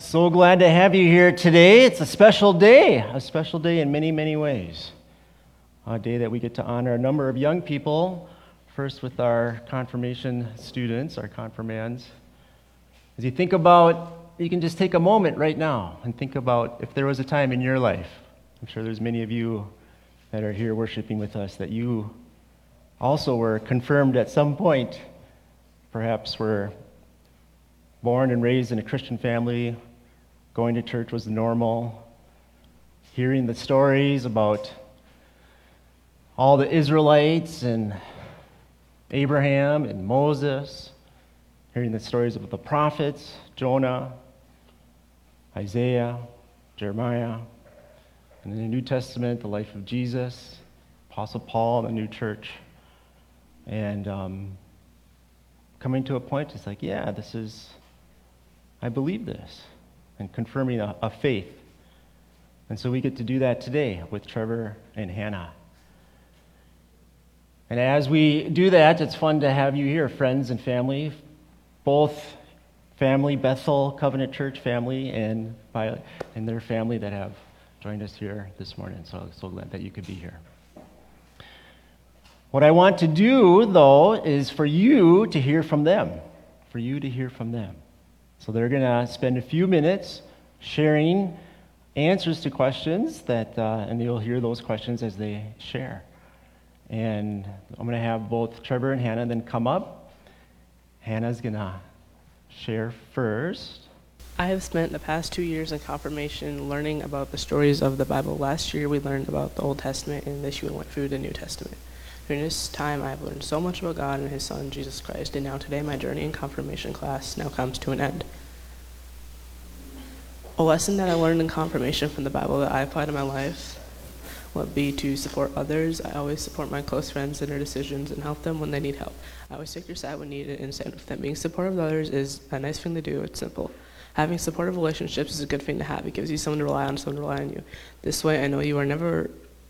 So glad to have you here today. It's a special day in many, many ways. A day that we get to honor a number of young people, first with our confirmation students, our confirmands. As you think about, you can just take a moment right now and think about if there was a time in your life. I'm sure there's many of you that are here worshiping with us that you also were confirmed at some point. Perhaps were born and raised in a Christian family, going to church was normal, hearing the stories about all the Israelites and Abraham and Moses, hearing the stories of the prophets, Jonah, Isaiah, Jeremiah, and in the New Testament, the life of Jesus, Apostle Paul, the new church, and coming to a point, it's like, yeah, I believe this, and confirming a faith. And so we get to do that today with Trevor and Hannah. And as we do that, it's fun to have you here, friends and family, both family, Bethel Covenant Church family, and their family that have joined us here this morning. So glad that you could be here. What I want to do, though, is for you to hear from them. So they're going to spend a few minutes sharing answers to questions and you'll hear those questions as they share. And I'm going to have both Trevor and Hannah then come up. Hannah's going to share first. I have spent the past 2 years in confirmation learning about the stories of the Bible. Last year we learned about the Old Testament, and this year we went through the New Testament. During this time, I have learned so much about God and His Son, Jesus Christ, and now today my journey in confirmation class now comes to an end. A lesson that I learned in confirmation from the Bible that I apply to my life would be to support others. I always support my close friends in their decisions and help them when they need help. I always take their side when needed and stand with them. Being supportive of others is a nice thing to do. It's simple. Having supportive relationships is a good thing to have. It gives you someone to rely on, someone to rely on you. This way you know you are never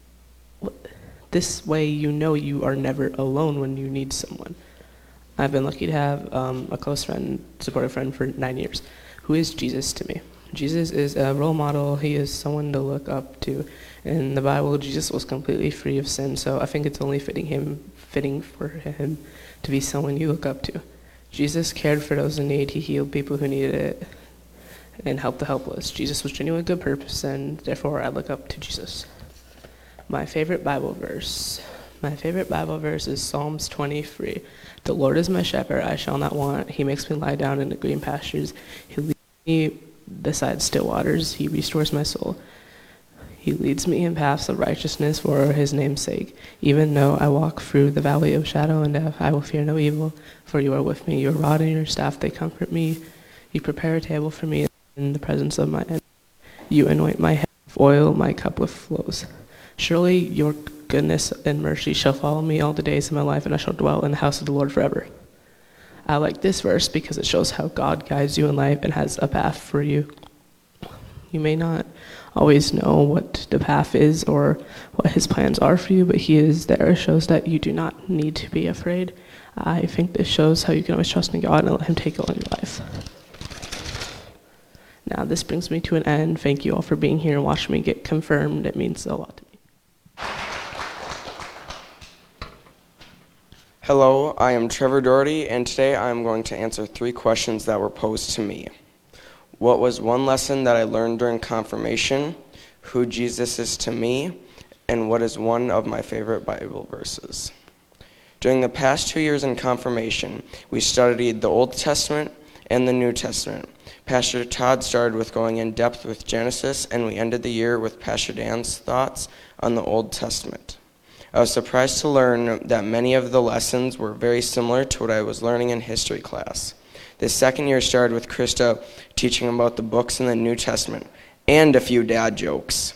alone when you need someone. I've been lucky to have a close friend, supportive friend for 9 years. Who is Jesus to me? Jesus is a role model. He is someone to look up to. In the Bible, Jesus was completely free of sin, so I think it's only fitting for him to be someone you look up to. Jesus cared for those in need. He healed people who needed it and helped the helpless. Jesus was genuinely good purpose, and therefore I look up to Jesus. My favorite Bible verse is Psalms 23. The Lord is my shepherd, I shall not want. He makes me lie down in the green pastures. He leads me beside still waters. He restores my soul. He leads me in paths of righteousness for his name's sake. Even though I walk through the valley of shadow and death, I will fear no evil, for you are with me. Your rod and your staff, they comfort me. You prepare a table for me in the presence of my enemies. You anoint my head with oil, my cup flows. Surely your goodness and mercy shall follow me all the days of my life, and I shall dwell in the house of the Lord forever. I like this verse because it shows how God guides you in life and has a path for you. You may not always know what the path is or what his plans are for you, but he is there. It shows that you do not need to be afraid. I think this shows how you can always trust in God and let him take over your life. Now, this brings me to an end. Thank you all for being here and watching me get confirmed. It means a lot to me. Hello, I am Trevor Doherty, and today I am going to answer 3 questions that were posed to me. What was one lesson that I learned during confirmation? Who Jesus is to me? And what is one of my favorite Bible verses? During the past 2 years in confirmation, we studied the Old Testament and the New Testament. Pastor Todd started with going in depth with Genesis, and we ended the year with Pastor Dan's thoughts on the Old Testament. I was surprised to learn that many of the lessons were very similar to what I was learning in history class. This second year started with Krista teaching about the books in the New Testament and a few dad jokes.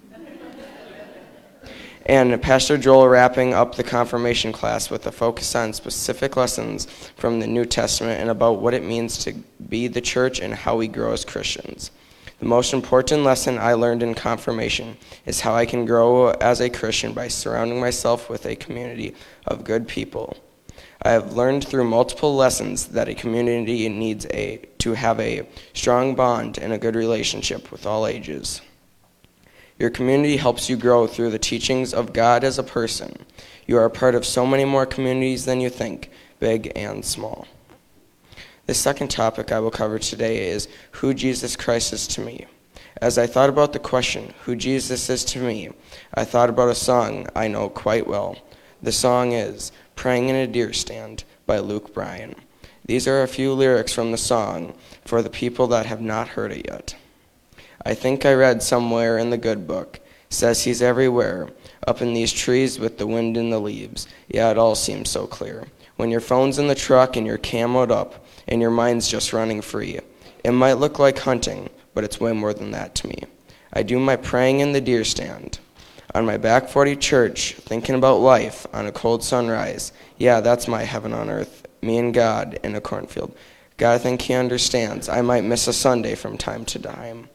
And Pastor Joel wrapping up the confirmation class with a focus on specific lessons from the New Testament and about what it means to be the church and how we grow as Christians. The most important lesson I learned in confirmation is how I can grow as a Christian by surrounding myself with a community of good people. I have learned through multiple lessons that a community needs to have a strong bond and a good relationship with all ages. Your community helps you grow through the teachings of God as a person. You are a part of so many more communities than you think, big and small. The second topic I will cover today is who Jesus Christ is to me. As I thought about the question, who Jesus is to me, I thought about a song I know quite well. The song is Praying in a Deer Stand by Luke Bryan. These are a few lyrics from the song for the people that have not heard it yet. I think I read somewhere in the good book, says he's everywhere, up in these trees with the wind in the leaves. Yeah, it all seems so clear. When your phone's in the truck and you're camoed up and your mind's just running free. It might look like hunting, but it's way more than that to me. I do my praying in the deer stand. On my back 40 church, thinking about life on a cold sunrise. Yeah, that's my heaven on earth, me and God in a cornfield. God, I think he understands. I might miss a Sunday from time to time.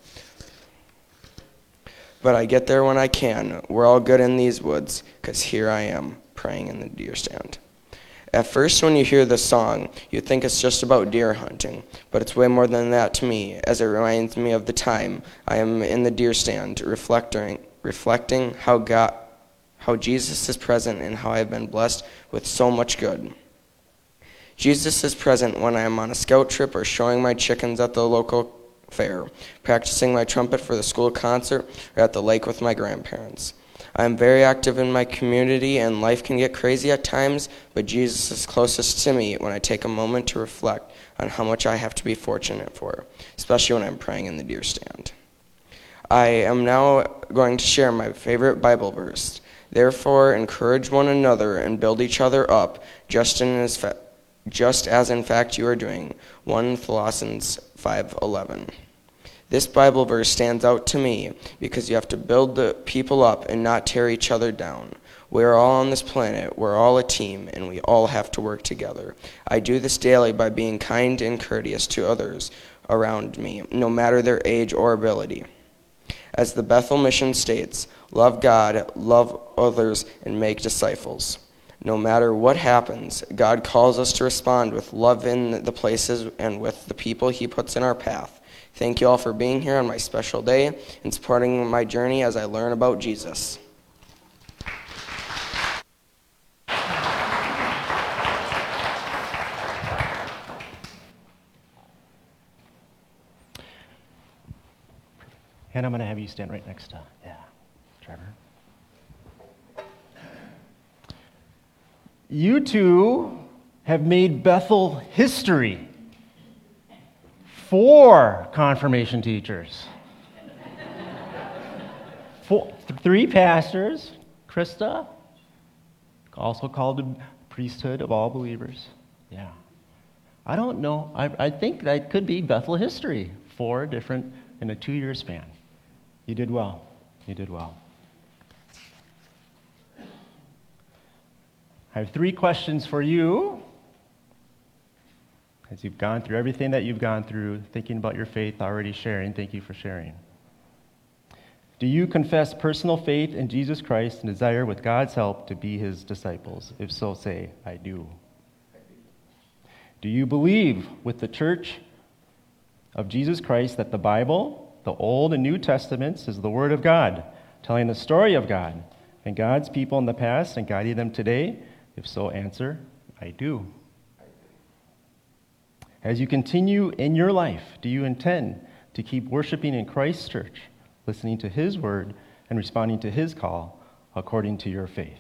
But I get there when I can. We're all good in these woods, 'cause here I am, praying in the deer stand. At first, when you hear this song, you think it's just about deer hunting, but it's way more than that to me, as it reminds me of the time I am in the deer stand, reflecting how Jesus is present and how I have been blessed with so much good. Jesus is present when I am on a scout trip or showing my chickens at the local fair, practicing my trumpet for the school concert, or at the lake with my grandparents. I am very active in my community, and life can get crazy at times, but Jesus is closest to me when I take a moment to reflect on how much I have to be fortunate for, especially when I'm praying in the deer stand. I am now going to share my favorite Bible verse. Therefore, encourage one another and build each other up, just as in fact you are doing. 1 Thessalonians 5:11. This Bible verse stands out to me because you have to build the people up and not tear each other down. We're all on this planet, we're all a team, and we all have to work together. I do this daily by being kind and courteous to others around me, no matter their age or ability. As the Bethel mission states, love God, love others, and make disciples. No matter what happens, God calls us to respond with love in the places and with the people he puts in our path. Thank you all for being here on my special day and supporting my journey as I learn about Jesus. And I'm going to have you stand right next to, Trevor. You two have made Bethel history. 4 confirmation teachers. 3 pastors, Krista, also called the priesthood of all believers. Yeah. I don't know. I think that could be Bethel history. 4 different in a 2-year span. You did well. You did well. I have 3 questions for you. As you've gone through everything that you've gone through, thinking about your faith, already sharing, thank you for sharing. Do you confess personal faith in Jesus Christ and desire, with God's help, to be his disciples? If so, say, I do. Do you believe with the Church of Jesus Christ that the Bible, the Old and New Testaments, is the Word of God, telling the story of God and God's people in the past and guiding them today? If so, answer, I do. As you continue in your life, do you intend to keep worshiping in Christ's church, listening to his word, and responding to his call according to your faith?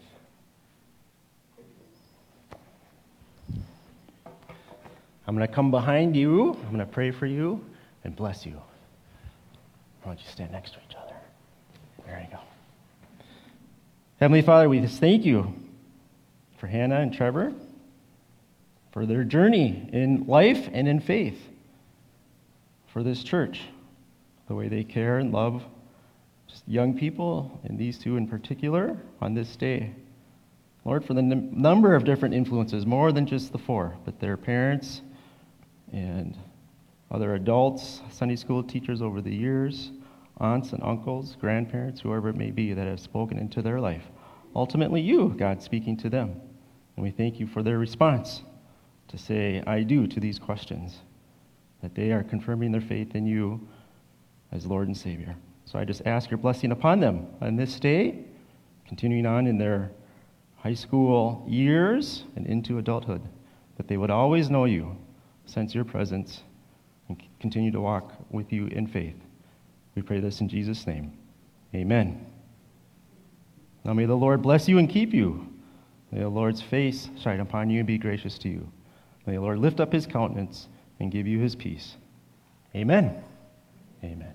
I'm going to come behind you. I'm going to pray for you and bless you. Why don't you stand next to each other? There you go. Heavenly Father, we just thank you for Hannah and Trevor, for their journey in life and in faith, for this church, the way they care and love just young people, and these 2 in particular, on this day. Lord, for the number of different influences, more than just the 4, but their parents and other adults, Sunday school teachers over the years, aunts and uncles, grandparents, whoever it may be that have spoken into their life. Ultimately, you, God, speaking to them. And we thank you for their response to say, I do, to these questions, that they are confirming their faith in you as Lord and Savior. So I just ask your blessing upon them on this day, continuing on in their high school years and into adulthood, that they would always know you, sense your presence, and continue to walk with you in faith. We pray this in Jesus' name. Amen. Now may the Lord bless you and keep you. May the Lord's face shine upon you and be gracious to you. May the Lord lift up his countenance and give you his peace. Amen. Amen.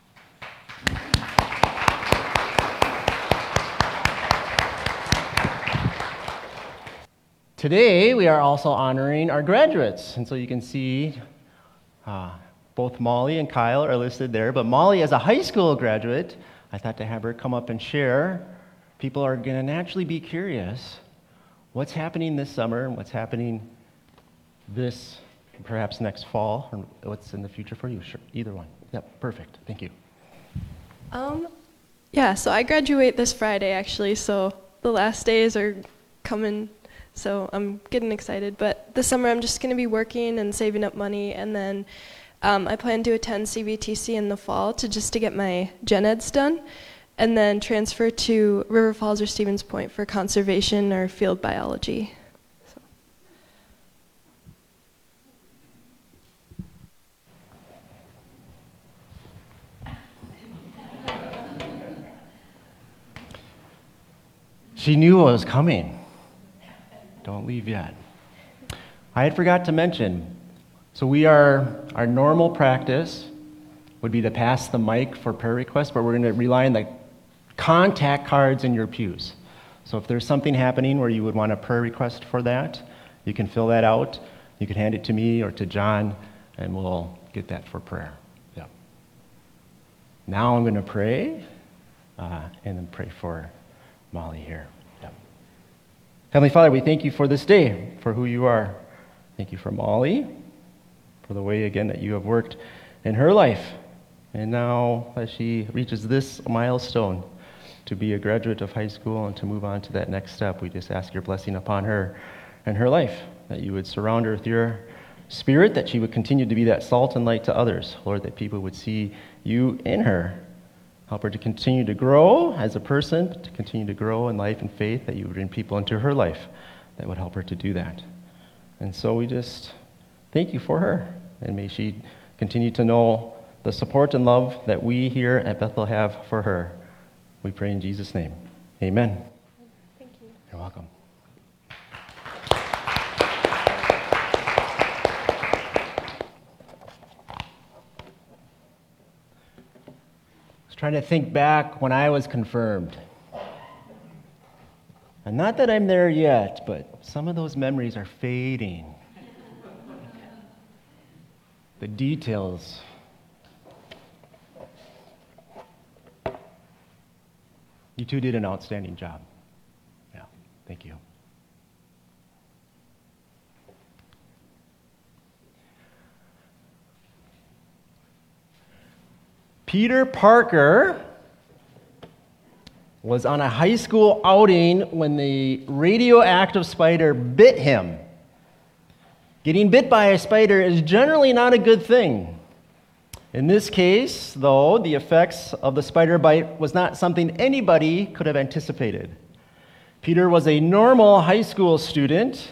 Today, we are also honoring our graduates. And so you can see both Molly and Kyle are listed there. But Molly, as a high school graduate, I thought to have her come up and share. People are going to naturally be curious what's happening this summer and what's happening this, perhaps next fall, or what's in the future for you. Sure, either one. Yep, perfect. Thank you. So I graduate this Friday, actually, so the last days are coming, so I'm getting excited. But this summer I'm just going to be working and saving up money, and then I plan to attend CVTC in the fall to get my gen eds done, and then transfer to River Falls or Stevens Point for conservation or field biology. She knew what was coming. Don't leave yet. I had forgot to mention, so our normal practice would be to pass the mic for prayer requests, but we're going to rely on the contact cards in your pews. So if there's something happening where you would want a prayer request for that, you can fill that out. You can hand it to me or to John, and we'll get that for prayer. Yeah. Now I'm going to pray, and then pray for Molly here. Yeah. Heavenly Father, we thank you for this day, for who you are. Thank you for Molly, for the way, again, that you have worked in her life. And now, as she reaches this milestone to be a graduate of high school and to move on to that next step, we just ask your blessing upon her and her life, that you would surround her with your spirit, that she would continue to be that salt and light to others. Lord, that people would see you in her. Help her to continue to grow as a person, to continue to grow in life and faith, that you would bring people into her life that would help her to do that. And so we just thank you for her, and may she continue to know the support and love that we here at Bethel have for her. We pray in Jesus' name. Amen. Thank you. You're welcome. Trying to think back when I was confirmed. And not that I'm there yet, but some of those memories are fading. The details. You two did an outstanding job. Yeah, thank you. Peter Parker was on a high school outing when the radioactive spider bit him. Getting bit by a spider is generally not a good thing. In this case, though, the effects of the spider bite was not something anybody could have anticipated. Peter was a normal high school student,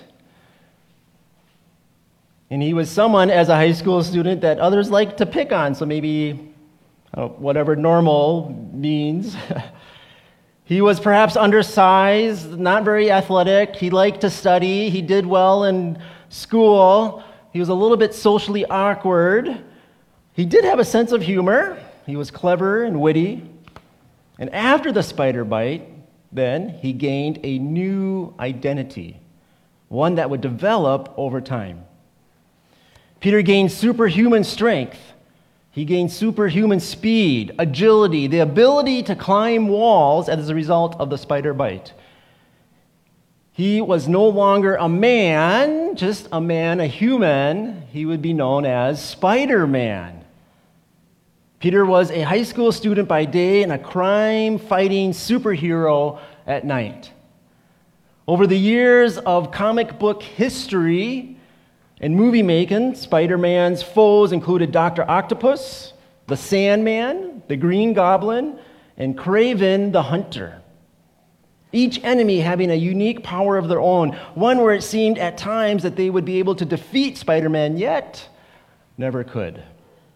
and he was someone, as a high school student, that others like to pick on, so maybe whatever normal means. He was perhaps undersized, not very athletic. He liked to study. He did well in school. He was a little bit socially awkward. He did have a sense of humor. He was clever and witty. And after the spider bite, then he gained a new identity, one that would develop over time. Peter gained superhuman strength. He gained superhuman speed, agility, the ability to climb walls as a result of the spider bite. He was no longer a man, just a man, a human. He would be known as Spider-Man. Peter was a high school student by day and a crime-fighting superhero at night. Over the years of comic book history and movie making, Spider-Man's foes included Dr. Octopus, the Sandman, the Green Goblin, and Kraven the Hunter. Each enemy having a unique power of their own, one where it seemed at times that they would be able to defeat Spider-Man, yet never could.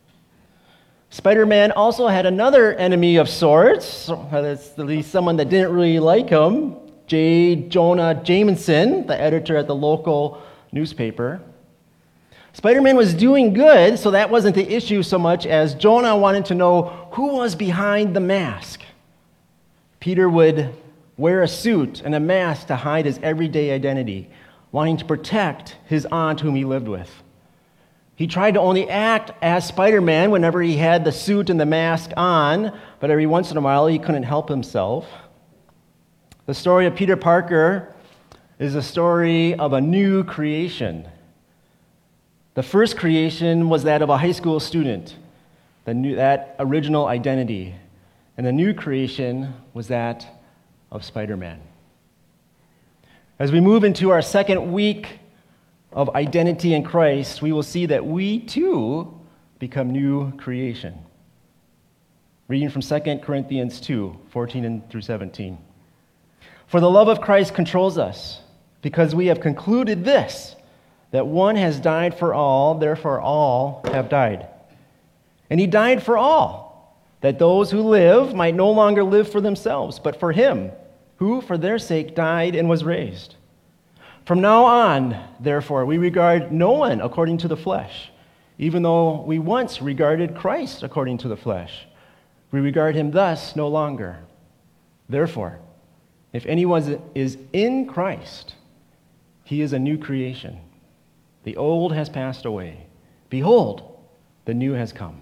Spider-Man also had another enemy of sorts, at least someone that didn't really like him, J. Jonah Jameson, the editor at the local newspaper. Spider-Man was doing good, so that wasn't the issue so much as Jonah wanted to know who was behind the mask. Peter would wear a suit and a mask to hide his everyday identity, wanting to protect his aunt whom he lived with. He tried to only act as Spider-Man whenever he had the suit and the mask on, but every once in a while he couldn't help himself. The story of Peter Parker is a story of a new creation. The first creation was that of a high school student, that original identity. And the new creation was that of Spider-Man. As we move into our second week of identity in Christ, we will see that we too become new creation. Reading from 2 Corinthians 2, 14 through 17. For the love of Christ controls us, because we have concluded this, that one has died for all, therefore all have died. And he died for all, that those who live might no longer live for themselves, but for him, who for their sake died and was raised. From now on, therefore, we regard no one according to the flesh, even though we once regarded Christ according to the flesh. We regard him thus no longer. Therefore, if anyone is in Christ, he is a new creation. The old has passed away. Behold, the new has come.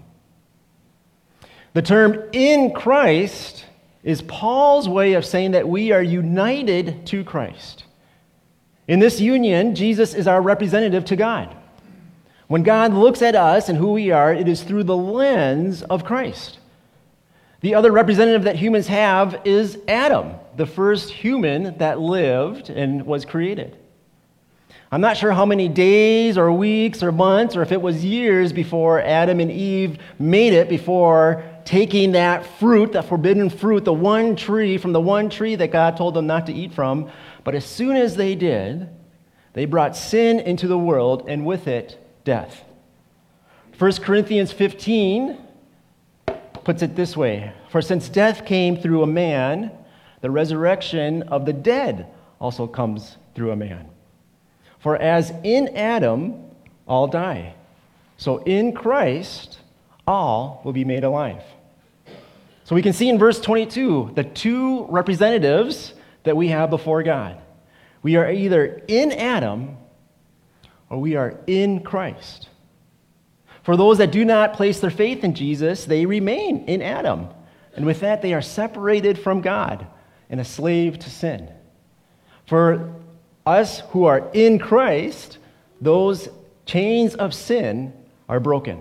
The term in Christ is Paul's way of saying that we are united to Christ. In this union, Jesus is our representative to God. When God looks at us and who we are, it is through the lens of Christ. The other representative that humans have is Adam, the first human that lived and was created. I'm not sure how many days or weeks or months or if it was years before Adam and Eve made it before taking that fruit, that forbidden fruit, the one tree from the one tree that God told them not to eat from. But as soon as they did, they brought sin into the world and with it, death. 1 Corinthians 15 puts it this way, for since death came through a man, the resurrection of the dead also comes through a man. For as in Adam all die, so in Christ all will be made alive. So we can see in verse 22 the two representatives that we have before God. We are either in Adam or we are in Christ. For those that do not place their faith in Jesus, they remain in Adam. And with that, they are separated from God and a slave to sin. For us who are in Christ, those chains of sin are broken.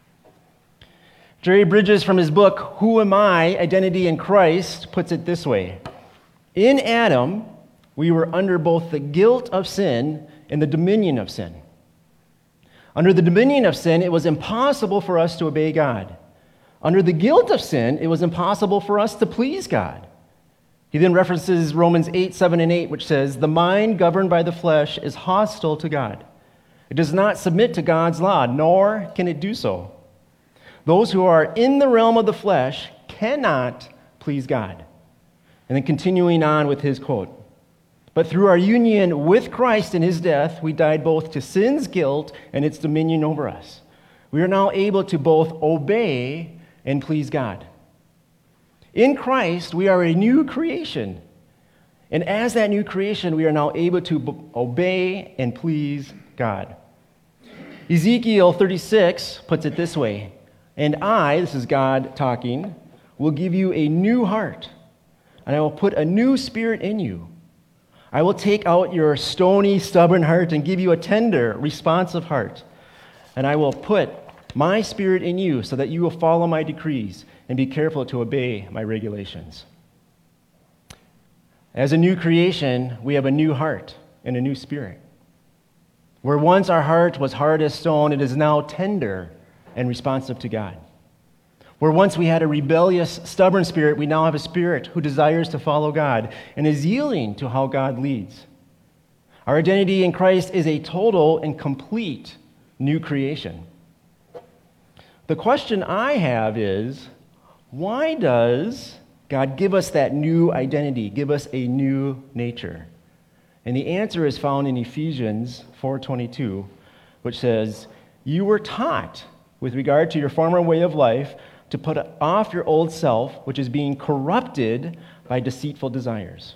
Jerry Bridges, from his book, Who Am I? Identity in Christ, puts it this way. In Adam, we were under both the guilt of sin and the dominion of sin. Under the dominion of sin, it was impossible for us to obey God. Under the guilt of sin, it was impossible for us to please God. He then references Romans 8, 7, and 8, which says, the mind governed by the flesh is hostile to God. It does not submit to God's law, nor can it do so. Those who are in the realm of the flesh cannot please God. And then continuing on with his quote, but through our union with Christ in his death, we died both to sin's guilt and its dominion over us. We are now able to both obey and please God. In Christ, we are a new creation. And as that new creation, we are now able to obey and please God. Ezekiel 36 puts it this way, and I, this is God talking, will give you a new heart, and I will put a new spirit in you. I will take out your stony, stubborn heart and give you a tender, responsive heart. And I will put my spirit in you so that you will follow my decrees and be careful to obey my regulations. As a new creation, we have a new heart and a new spirit. Where once our heart was hard as stone, it is now tender and responsive to God. Where once we had a rebellious, stubborn spirit, we now have a spirit who desires to follow God and is yielding to how God leads. Our identity in Christ is a total and complete new creation. The question I have is, why does God give us that new identity, give us a new nature? And the answer is found in Ephesians 4:22, which says, "You were taught, with regard to your former way of life, to put off your old self, which is being corrupted by deceitful desires."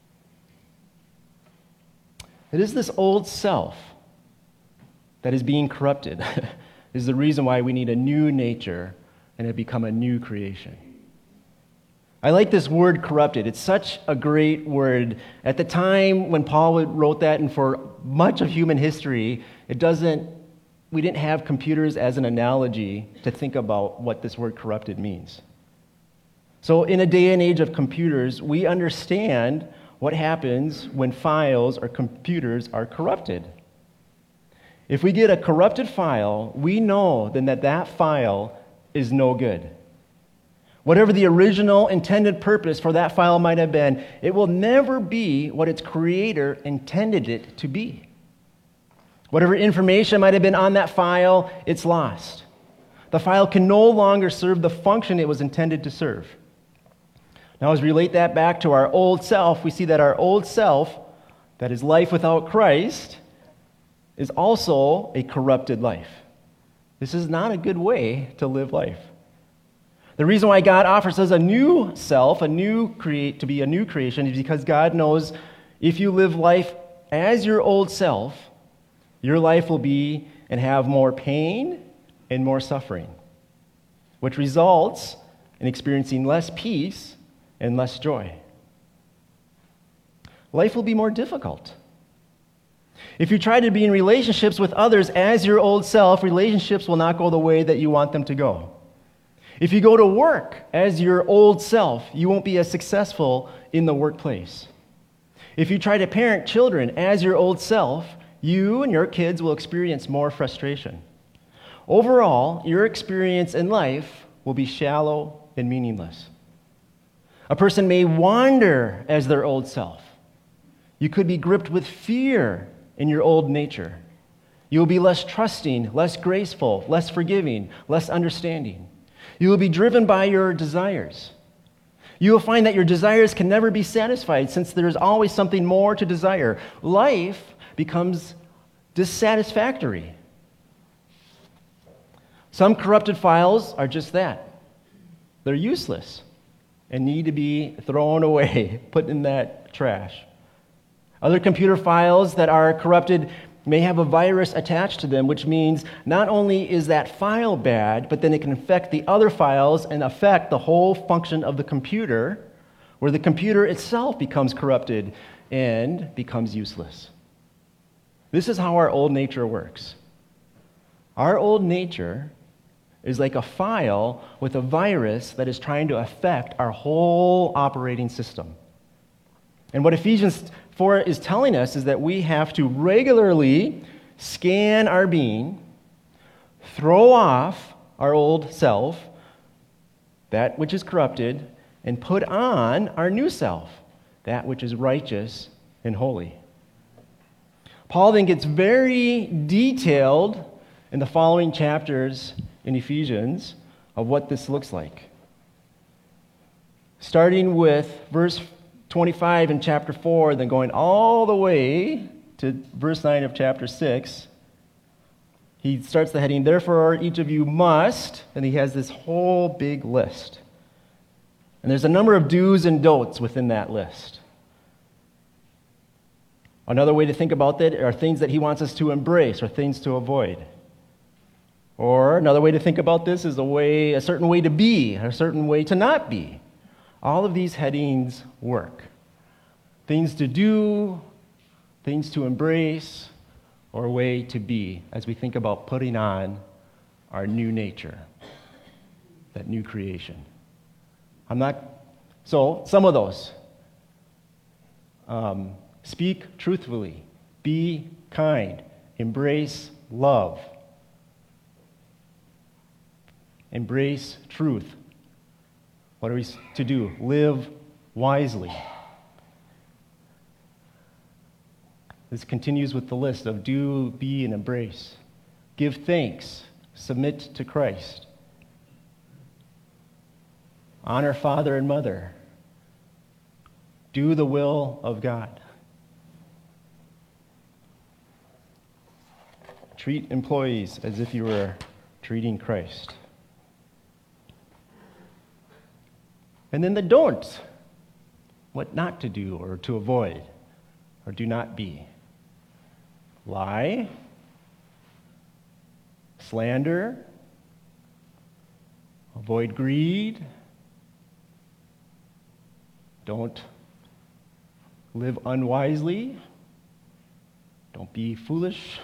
It is this old self that is being corrupted is the reason why we need a new nature and have become a new creation. I like this word corrupted. It's such a great word. At the time when Paul wrote that, and for much of human history, we didn't have computers as an analogy to think about what this word corrupted means. So in a day and age of computers, we understand what happens when files or computers are corrupted. If we get a corrupted file, we know then that file is no good. Whatever the original intended purpose for that file might have been, it will never be what its creator intended it to be. Whatever information might have been on that file, it's lost. The file can no longer serve the function it was intended to serve. Now, as we relate that back to our old self, we see that our old self, that is life without Christ, is also a corrupted life. This is not a good way to live life. The reason why God offers us a new self, to be a new creation, is because God knows if you live life as your old self, your life will be and have more pain and more suffering, which results in experiencing less peace and less joy. Life will be more difficult. If you try to be in relationships with others as your old self, relationships will not go the way that you want them to go. If you go to work as your old self, you won't be as successful in the workplace. If you try to parent children as your old self, you and your kids will experience more frustration. Overall, your experience in life will be shallow and meaningless. A person may wander as their old self. You could be gripped with fear in your old nature. You will be less trusting, less graceful, less forgiving, less understanding. You will be driven by your desires. You will find that your desires can never be satisfied since there is always something more to desire. Life becomes dissatisfactory. Some corrupted files are just that. They're useless and need to be thrown away, put in that trash. Other computer files that are corrupted may have a virus attached to them, which means not only is that file bad, but then it can infect the other files and affect the whole function of the computer, where the computer itself becomes corrupted and becomes useless. This is how our old nature works. Our old nature is like a file with a virus that is trying to affect our whole operating system. And what Ephesians 4 is telling us is that we have to regularly scan our being, throw off our old self, that which is corrupted, and put on our new self, that which is righteous and holy. Paul then gets very detailed in the following chapters in Ephesians of what this looks like. Starting with verse 25 in chapter 4, then going all the way to verse 9 of chapter 6, he starts the heading, "Therefore each of you must," and he has this whole big list. And there's a number of do's and don'ts within that list. Another way to think about that are things that he wants us to embrace or things to avoid. Or another way to think about this is a certain way to be, a certain way to not be. All of these headings work. Things to do, things to embrace, or a way to be as we think about putting on our new nature, that new creation. So some of those. Speak truthfully. Be kind. Embrace love. Embrace truth. What are we to do? Live wisely. This continues with the list of do, be, and embrace. Give thanks. Submit to Christ. Honor father and mother. Do the will of God. Treat employees as if you were treating Christ. And then the don'ts. What not to do or to avoid or do not be. Lie. Slander. Avoid greed. Don't live unwisely. Don't be foolish.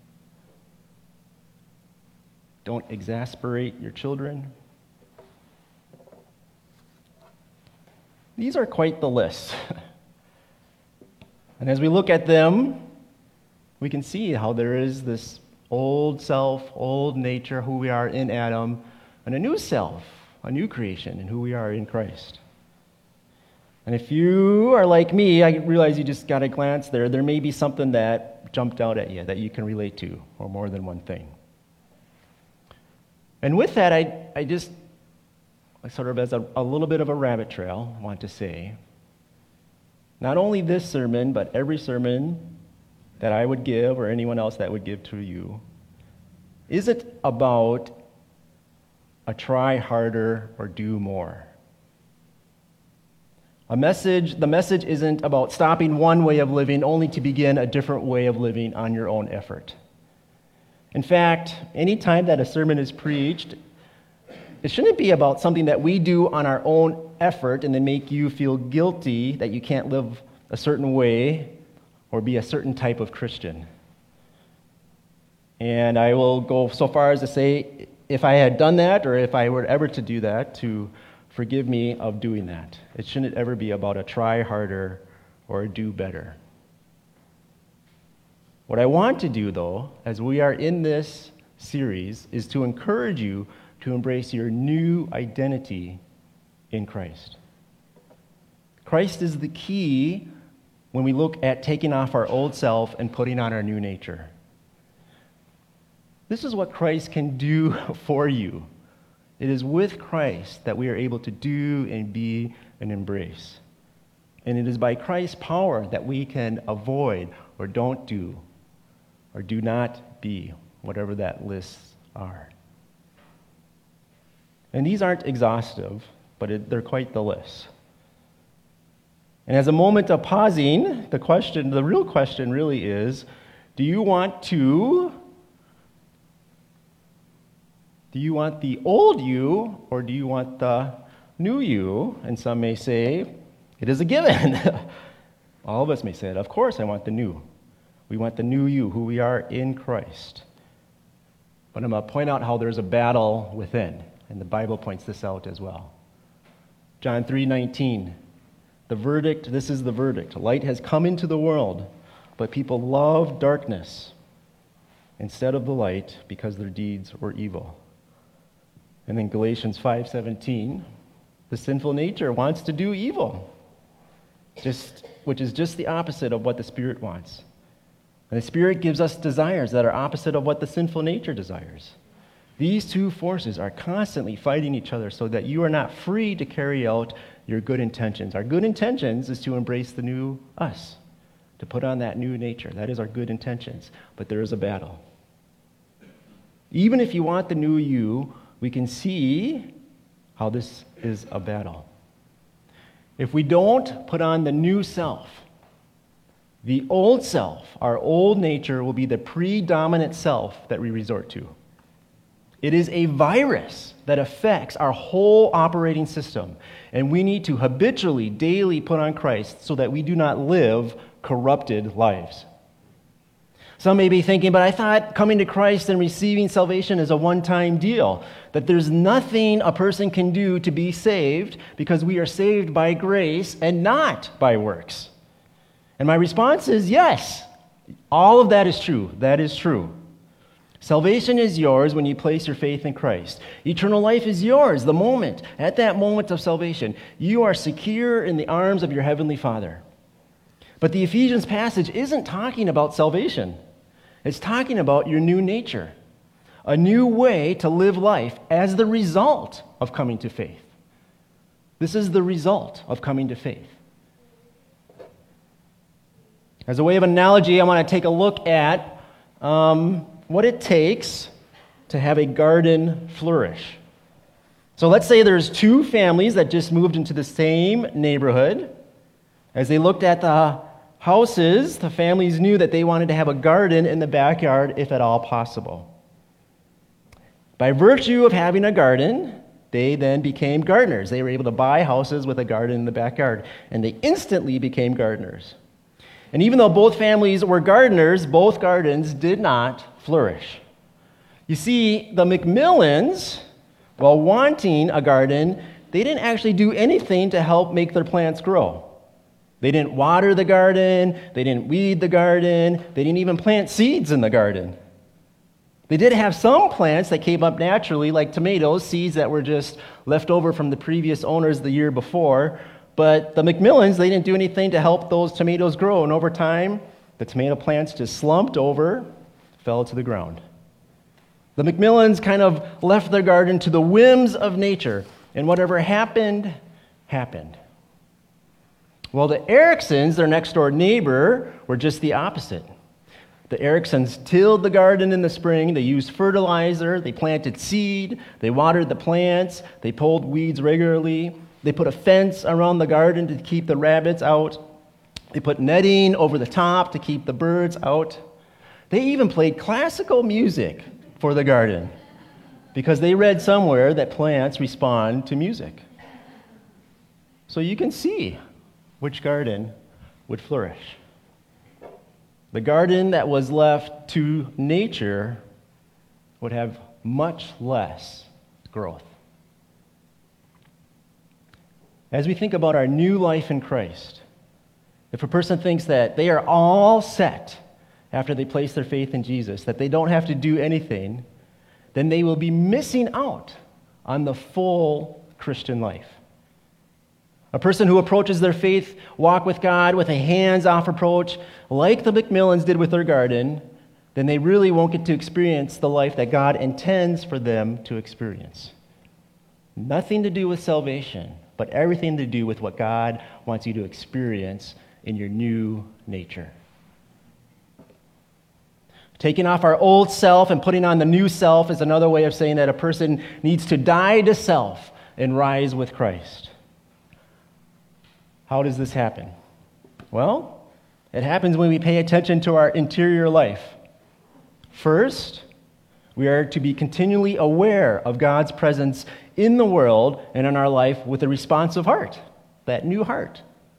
Don't exasperate your children. These are quite the list. And as we look at them, we can see how there is this old self, old nature, who we are in Adam, and a new self, a new creation, and who we are in Christ. And if you are like me, I realize you just got a glance there. There may be something that jumped out at you that you can relate to, or more than one thing. And with that, I sort of as a little bit of a rabbit trail, want to say, not only this sermon, but every sermon that I would give, or anyone else that would give to you, isn't about a try harder or do more. The message isn't about stopping one way of living only to begin a different way of living on your own effort. In fact, any time that a sermon is preached, it shouldn't be about something that we do on our own effort and then make you feel guilty that you can't live a certain way or be a certain type of Christian. And I will go so far as to say, if I had done that, or if I were ever to do that, to forgive me of doing that. It shouldn't ever be about a try harder or a do better. What I want to do, though, as we are in this series, is to encourage you to embrace your new identity in Christ. Christ is the key when we look at taking off our old self and putting on our new nature. This is what Christ can do for you. It is with Christ that we are able to do and be and embrace. And it is by Christ's power that we can avoid or don't do or do not be, whatever that lists are. And these aren't exhaustive, but they're quite the list. And as a moment of pausing, the real question really is, do you want the old you, or do you want the new you? And some may say, it is a given. All of us may say it. Of course I want the new. We want the new you, who we are in Christ. But I'm going to point out how there's a battle within, and the Bible points this out as well. John 3:19, this is the verdict. Light has come into the world, but people love darkness instead of the light because their deeds were evil. And then Galatians 5:17, the sinful nature wants to do evil, which is just the opposite of what the Spirit wants. And the Spirit gives us desires that are opposite of what the sinful nature desires. These two forces are constantly fighting each other so that you are not free to carry out your good intentions. Our good intentions is to embrace the new us, to put on that new nature. That is our good intentions. But there is a battle. Even if you want the new you, we can see how this is a battle. If we don't put on the new self, the old self, our old nature, will be the predominant self that we resort to. It is a virus that affects our whole operating system, and we need to habitually, daily put on Christ so that we do not live corrupted lives. Some may be thinking, but I thought coming to Christ and receiving salvation is a one-time deal, that there's nothing a person can do to be saved because we are saved by grace and not by works. And my response is yes. All of that is true. That is true. Salvation is yours when you place your faith in Christ. Eternal life is yours at that moment of salvation. You are secure in the arms of your Heavenly Father. But the Ephesians passage isn't talking about salvation. It's talking about your new nature, a new way to live life as the result of coming to faith. This is the result of coming to faith. As a way of analogy, I want to take a look at what it takes to have a garden flourish. So let's say there's two families that just moved into the same neighborhood. As they looked at the houses, the families knew that they wanted to have a garden in the backyard if at all possible. By virtue of having a garden, they then became gardeners. They were able to buy houses with a garden in the backyard, and they instantly became gardeners. And even though both families were gardeners, both gardens did not flourish. You see, the McMillans, while wanting a garden, they didn't actually do anything to help make their plants grow. They didn't water the garden, they didn't weed the garden, they didn't even plant seeds in the garden. They did have some plants that came up naturally, like tomatoes, seeds that were just left over from the previous owners the year before. But the McMillans, they didn't do anything to help those tomatoes grow. And over time, the tomato plants just slumped over, fell to the ground. The McMillans kind of left their garden to the whims of nature. And whatever happened, happened. Well, the Ericksons, their next door neighbor, were just the opposite. The Ericksons tilled the garden in the spring. They used fertilizer. They planted seed. They watered the plants. They pulled weeds regularly. They put a fence around the garden to keep the rabbits out. They put netting over the top to keep the birds out. They even played classical music for the garden because they read somewhere that plants respond to music. So you can see which garden would flourish. The garden that was left to nature would have much less growth. As we think about our new life in Christ, if a person thinks that they are all set after they place their faith in Jesus, that they don't have to do anything, then they will be missing out on the full Christian life. A person who approaches their faith walk with God with a hands-off approach, like the McMillans did with their garden, then they really won't get to experience the life that God intends for them to experience. Nothing to do with salvation, but everything to do with what God wants you to experience in your new nature. Taking off our old self and putting on the new self is another way of saying that a person needs to die to self and rise with Christ. How does this happen? Well, it happens when we pay attention to our interior life. First, we are to be continually aware of God's presence in the world and in our life with a responsive heart, that new heart.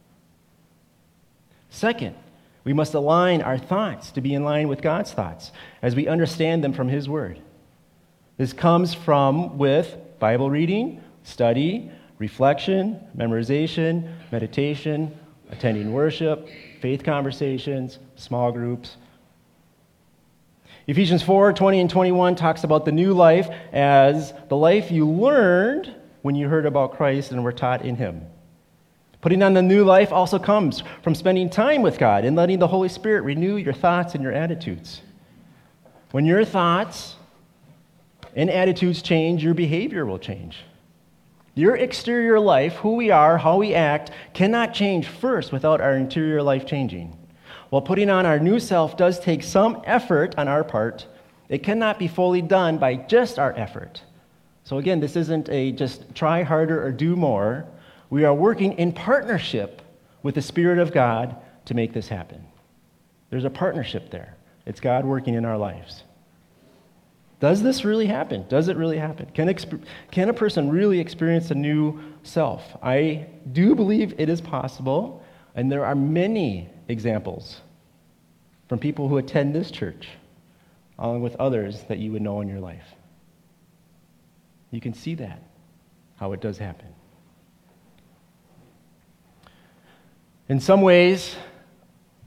Second, we must align our thoughts to be in line with God's thoughts as we understand them from His Word. This comes with Bible reading, study, reflection, memorization, meditation, attending worship, faith conversations, small groups. Ephesians 4:20 and 21 talks about the new life as the life you learned when you heard about Christ and were taught in Him. Putting on the new life also comes from spending time with God and letting the Holy Spirit renew your thoughts and your attitudes. When your thoughts and attitudes change, your behavior will change. Your exterior life, who we are, how we act, cannot change first without our interior life changing. While putting on our new self does take some effort on our part, it cannot be fully done by just our effort. So again, this isn't a just try harder or do more. We are working in partnership with the Spirit of God to make this happen. There's a partnership there. It's God working in our lives. Does this really happen? Does it really happen? Can a person really experience a new self? I do believe it is possible, and there are many examples from people who attend this church, along with others that you would know in your life. You can see that, how it does happen. In some ways,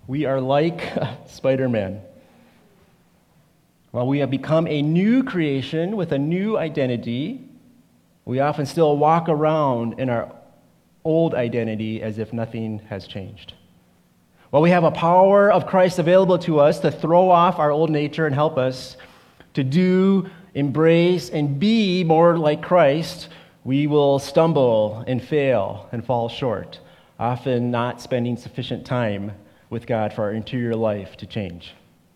We are like Spider-Man. While we have become a new creation with a new identity, we often still walk around in our old identity as if nothing has changed. While we have a power of Christ available to us to throw off our old nature and help us to do, embrace, and be more like Christ, we will stumble and fail and fall short, often not spending sufficient time with God for our interior life to change.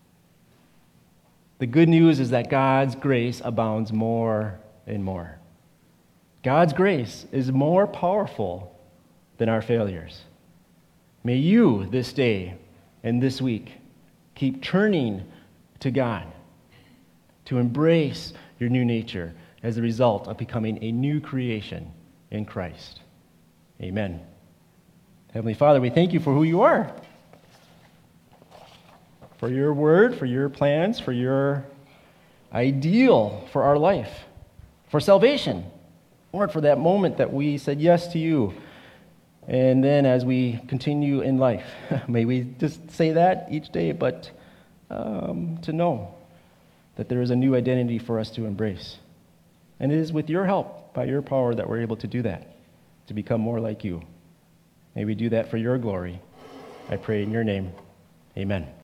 The good news is that God's grace abounds more and more. God's grace is more powerful than our failures. May you this day and this week keep turning to God to embrace your new nature as a result of becoming a new creation in Christ. Amen. Heavenly Father, we thank you for who you are, for your word, for your plans, for your ideal for our life, for salvation. Lord, for that moment that we said yes to you. And then as we continue in life, may we just say that each day, but to know that there is a new identity for us to embrace. And it is with your help, by your power, that we're able to do that, to become more like you. May we do that for your glory. I pray in your name. Amen.